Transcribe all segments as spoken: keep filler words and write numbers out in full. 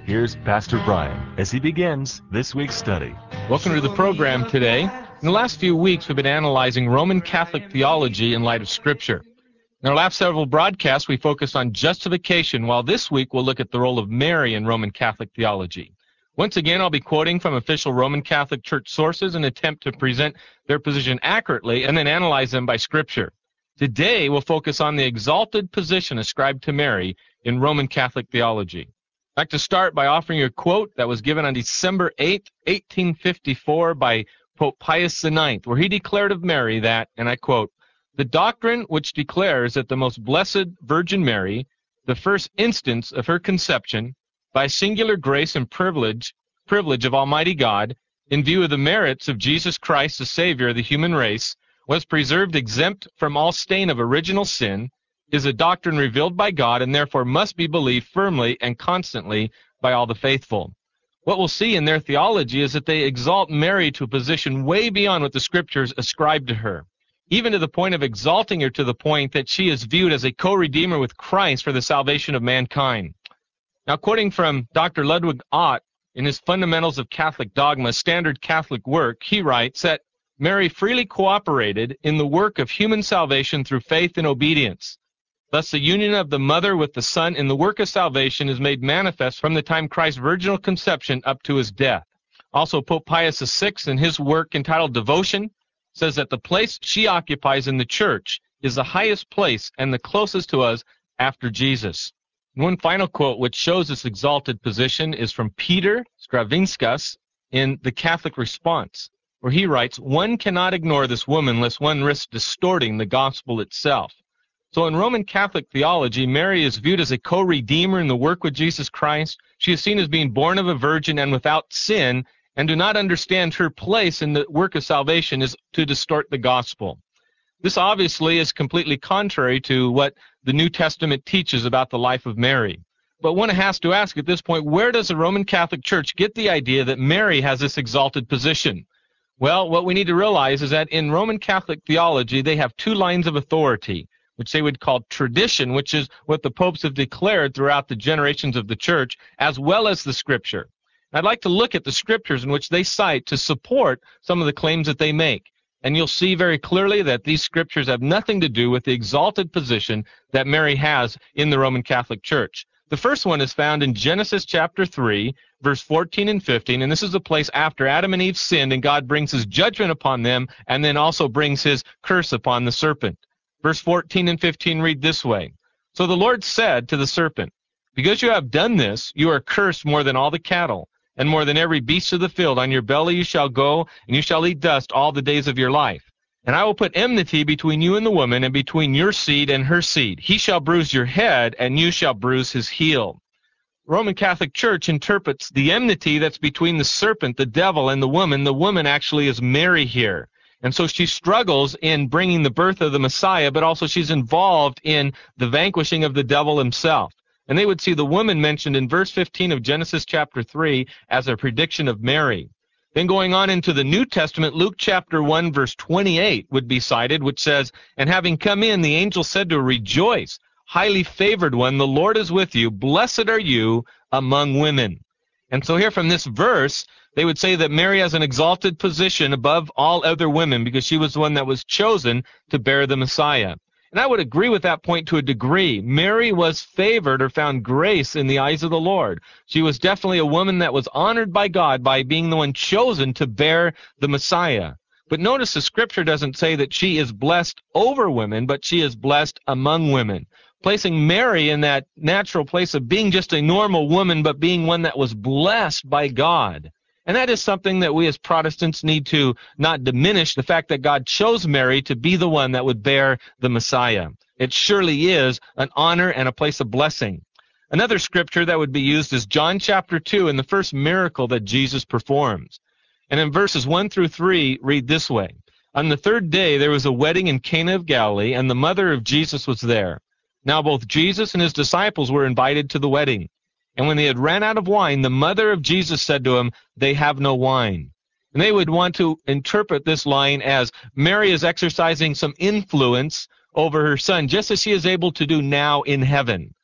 Here's Pastor Brian as he begins this week's study. Welcome to the program today. In the last few weeks, we've been analyzing Roman Catholic theology in light of Scripture. In our last several broadcasts, we focused on justification, while this week we'll look at the role of Mary in Roman Catholic theology. Once again, I'll be quoting from official Roman Catholic Church sources in an attempt to present their position accurately and then analyze them by Scripture. Today, we'll focus on the exalted position ascribed to Mary in Roman Catholic theology. I'd like to start by offering you a quote that was given on December eighth, eighteen fifty-four by Pope Pius the ninth, where he declared of Mary that, and I quote, "The doctrine which declares that the most blessed Virgin Mary, the first instance of her conception, by singular grace and privilege, privilege of Almighty God, in view of the merits of Jesus Christ, the Savior of the human race, was preserved exempt from all stain of original sin, is a doctrine revealed by God and therefore must be believed firmly and constantly by all the faithful." What we'll see in their theology is that they exalt Mary to a position way beyond what the Scriptures ascribe to her, even to the point of exalting her to the point that she is viewed as a co-redeemer with Christ for the salvation of mankind. Now, quoting from Doctor Ludwig Ott in his Fundamentals of Catholic Dogma, standard Catholic work, he writes that Mary freely cooperated in the work of human salvation through faith and obedience. Thus, the union of the mother with the son in the work of salvation is made manifest from the time Christ's virginal conception up to his death. Also, Pope Pius the sixth, in his work entitled Devotion, says that the place she occupies in the Church is the highest place and the closest to us after Jesus. And one final quote which shows this exalted position is from Peter Stravinskas in The Catholic Response, where he writes, "One cannot ignore this woman lest one risk distorting the gospel itself." So in Roman Catholic theology, Mary is viewed as a co-redeemer in the work with Jesus Christ. She is seen as being born of a virgin and without sin, and do not understand her place in the work of salvation is to distort the gospel. This obviously is completely contrary to what the New Testament teaches about the life of Mary. But one has to ask at this point, where does the Roman Catholic Church get the idea that Mary has this exalted position? Well, what we need to realize is that in Roman Catholic theology, they have two lines of authority, which they would call tradition, which is what the popes have declared throughout the generations of the Church, as well as the Scripture. I'd like to look at the Scriptures in which they cite to support some of the claims that they make. And you'll see very clearly that these Scriptures have nothing to do with the exalted position that Mary has in the Roman Catholic Church. The first one is found in Genesis chapter three, verse fourteen and fifteen, and this is the place after Adam and Eve sinned, and God brings his judgment upon them, and then also brings his curse upon the serpent. Verse fourteen and fifteen read this way, "So the Lord said to the serpent, because you have done this, you are cursed more than all the cattle, and more than every beast of the field. On your belly you shall go, and you shall eat dust all the days of your life. And I will put enmity between you and the woman, and between your seed and her seed. He shall bruise your head, and you shall bruise his heel." The Roman Catholic Church interprets the enmity that's between the serpent, the devil, and the woman. The woman actually is Mary here. And so she struggles in bringing the birth of the Messiah, but also she's involved in the vanquishing of the devil himself. And they would see the woman mentioned in verse fifteen of Genesis chapter three as a prediction of Mary. Then going on into the New Testament, Luke chapter one, verse twenty-eight would be cited, which says, "And having come in, the angel said to her, 'Rejoice, highly favored one, the Lord is with you. Blessed are you among women.'" And so here from this verse, they would say that Mary has an exalted position above all other women because she was the one that was chosen to bear the Messiah. And I would agree with that point to a degree. Mary was favored or found grace in the eyes of the Lord. She was definitely a woman that was honored by God by being the one chosen to bear the Messiah. But notice the Scripture doesn't say that she is blessed over women, but she is blessed among women, placing Mary in that natural place of being just a normal woman, but being one that was blessed by God. And that is something that we as Protestants need to not diminish, the fact that God chose Mary to be the one that would bear the Messiah. It surely is an honor and a place of blessing. Another scripture that would be used is John chapter two and the first miracle that Jesus performs. And in verses one through three, read this way. "On the third day there was a wedding in Cana of Galilee, and the mother of Jesus was there. Now both Jesus and his disciples were invited to the wedding. And when they had ran out of wine, the mother of Jesus said to him, 'They have no wine.'" And they would want to interpret this line as Mary is exercising some influence over her son, just as she is able to do now in heaven.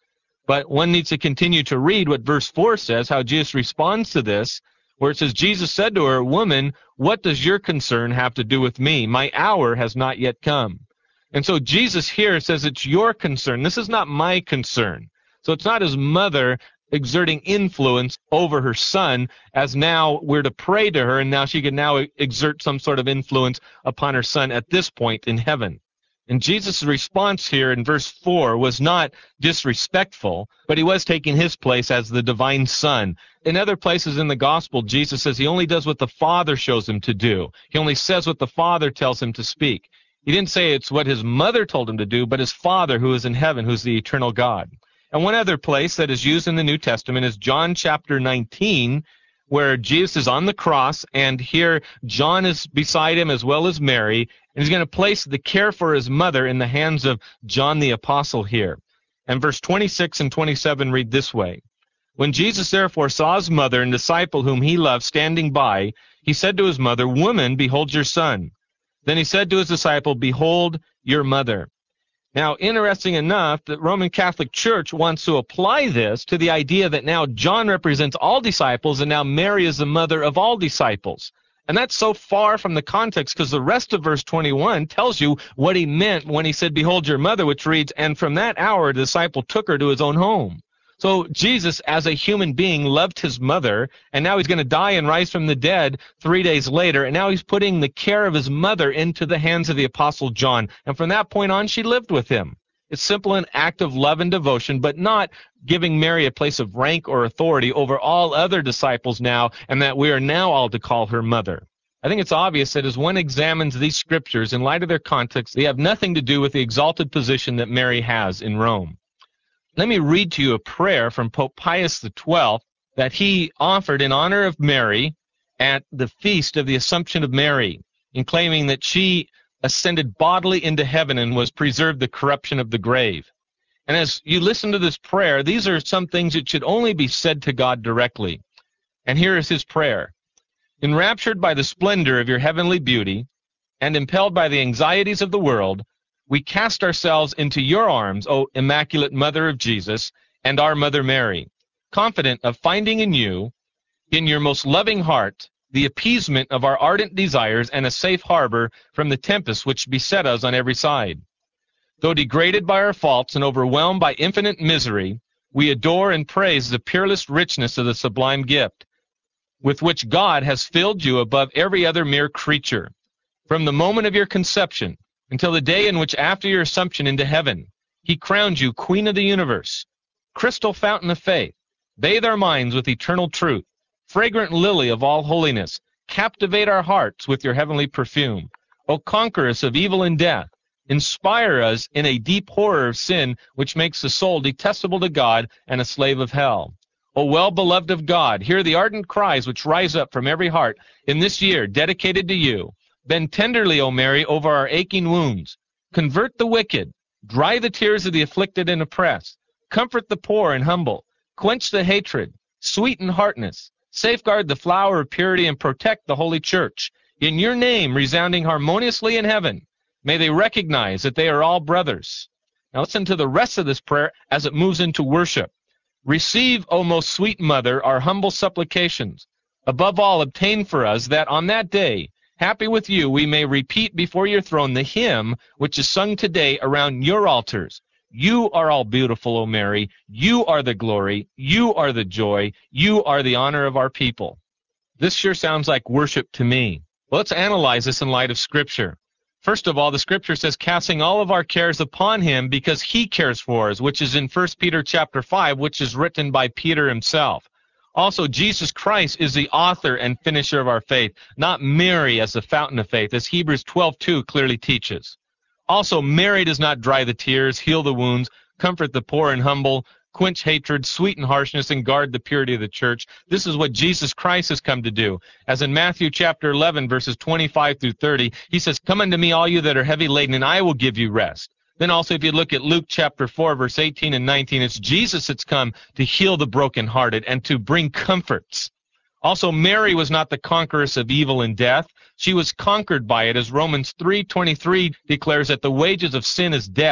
But one needs to continue to read what verse four says, how Jesus responds to this, where it says, Jesus said to her, "Woman, what does your concern have to do with me? My hour has not yet come." And so Jesus here says it's your concern. This is not my concern. So it's not his mother exerting influence over her son, as now we're to pray to her, and now she can now exert some sort of influence upon her son at this point in heaven. And Jesus' response here in verse four was not disrespectful, but he was taking his place as the divine son. In other places in the gospel, Jesus says he only does what the Father shows him to do. He only says what the Father tells him to speak. He didn't say it's what his mother told him to do, but his Father who is in heaven, who's the eternal God. And one other place that is used in the New Testament is John chapter nineteen, where Jesus is on the cross, and here John is beside him as well as Mary, and he's going to place the care for his mother in the hands of John the Apostle here. And verse twenty-six and twenty-seven read this way. When Jesus therefore saw his mother and disciple whom he loved standing by, he said to his mother, "Woman, behold your son." Then he said to his disciple, "Behold your mother." Now, interesting enough, the Roman Catholic Church wants to apply this to the idea that now John represents all disciples and now Mary is the mother of all disciples. And that's so far from the context, because the rest of verse twenty-one tells you what he meant when he said, "Behold your mother," which reads, "And from that hour the disciple took her to his own home." So Jesus, as a human being, loved his mother, and now he's going to die and rise from the dead three days later, and now he's putting the care of his mother into the hands of the Apostle John. And from that point on, she lived with him. It's simply an act of love and devotion, but not giving Mary a place of rank or authority over all other disciples now, and that we are now all to call her mother. I think it's obvious that as one examines these scriptures in light of their context, they have nothing to do with the exalted position that Mary has in Rome. Let me read to you a prayer from Pope Pius the twelfth that he offered in honor of Mary at the feast of the Assumption of Mary, in claiming that she ascended bodily into heaven and was preserved the corruption of the grave. And as you listen to this prayer, these are some things that should only be said to God directly. And here is his prayer. Enraptured by the splendor of your heavenly beauty and impelled by the anxieties of the world, we cast ourselves into your arms, O Immaculate Mother of Jesus, and our Mother Mary, confident of finding in you, in your most loving heart, the appeasement of our ardent desires and a safe harbor from the tempests which beset us on every side. Though degraded by our faults and overwhelmed by infinite misery, we adore and praise the peerless richness of the sublime gift, with which God has filled you above every other mere creature. From the moment of your conception until the day in which, after your assumption into heaven, he crowned you Queen of the universe, crystal fountain of faith, bathe our minds with eternal truth, fragrant lily of all holiness, captivate our hearts with your heavenly perfume. O conqueress of evil and death, inspire us in a deep horror of sin which makes the soul detestable to God and a slave of hell. O well-beloved of God, hear the ardent cries which rise up from every heart in this year dedicated to you. Bend tenderly, O Mary, over our aching wounds. Convert the wicked. Dry the tears of the afflicted and oppressed. Comfort the poor and humble. Quench the hatred. Sweeten hardness. Safeguard the flower of purity and protect the Holy Church. In your name, resounding harmoniously in heaven, may they recognize that they are all brothers. Now listen to the rest of this prayer as it moves into worship. Receive, O most sweet Mother, our humble supplications. Above all, obtain for us that on that day, happy with you, we may repeat before your throne the hymn which is sung today around your altars. You are all beautiful, O Mary. You are the glory. You are the joy. You are the honor of our people. This sure sounds like worship to me. Well, let's analyze this in light of Scripture. First of all, the Scripture says, casting all of our cares upon him because he cares for us, which is in First Peter chapter five, which is written by Peter himself. Also, Jesus Christ is the author and finisher of our faith, not Mary as the fountain of faith, as Hebrews twelve two clearly teaches. Also, Mary does not dry the tears, heal the wounds, comfort the poor and humble, quench hatred, sweeten harshness, and guard the purity of the church. This is what Jesus Christ has come to do. As in Matthew chapter eleven, verses twenty-five through thirty, he says, come unto me, all you that are heavy laden, and I will give you rest. Then also, if you look at Luke chapter four, verse eighteen and nineteen, it's Jesus that's come to heal the brokenhearted and to bring comforts. Also, Mary was not the conqueress of evil and death. She was conquered by it, as Romans three twenty-three declares that the wages of sin is death.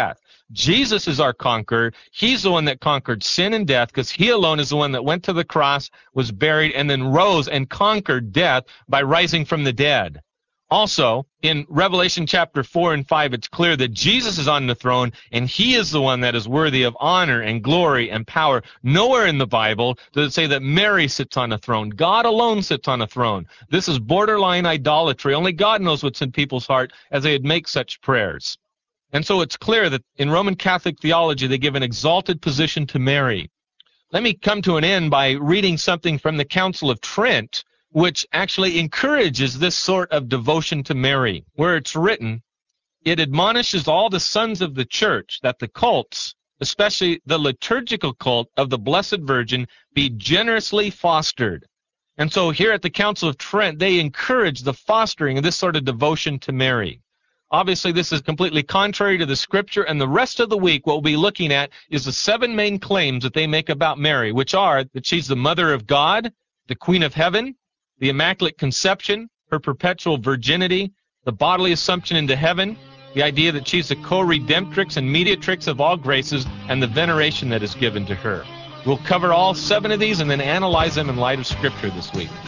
Jesus is our conqueror. He's the one that conquered sin and death, because he alone is the one that went to the cross, was buried, and then rose and conquered death by rising from the dead. Also, in Revelation chapter four and five, it's clear that Jesus is on the throne, and he is the one that is worthy of honor and glory and power. Nowhere in the Bible does it say that Mary sits on a throne. God alone sits on a throne. This is borderline idolatry. Only God knows what's in people's heart as they would make such prayers. And so it's clear that in Roman Catholic theology, they give an exalted position to Mary. Let me come to an end by reading something from the Council of Trent, which actually encourages this sort of devotion to Mary, where it's written, "It admonishes all the sons of the Church that the cults, especially the liturgical cult of the Blessed Virgin, be generously fostered." And so here at the Council of Trent, they encourage the fostering of this sort of devotion to Mary. Obviously, this is completely contrary to the Scripture, and the rest of the week what we'll be looking at is the seven main claims that they make about Mary, which are that she's the Mother of God, the Queen of Heaven, the Immaculate Conception, her perpetual virginity, the bodily assumption into heaven, the idea that she's the co-redemptrix and mediatrix of all graces, and the veneration that is given to her. We'll cover all seven of these and then analyze them in light of Scripture this week.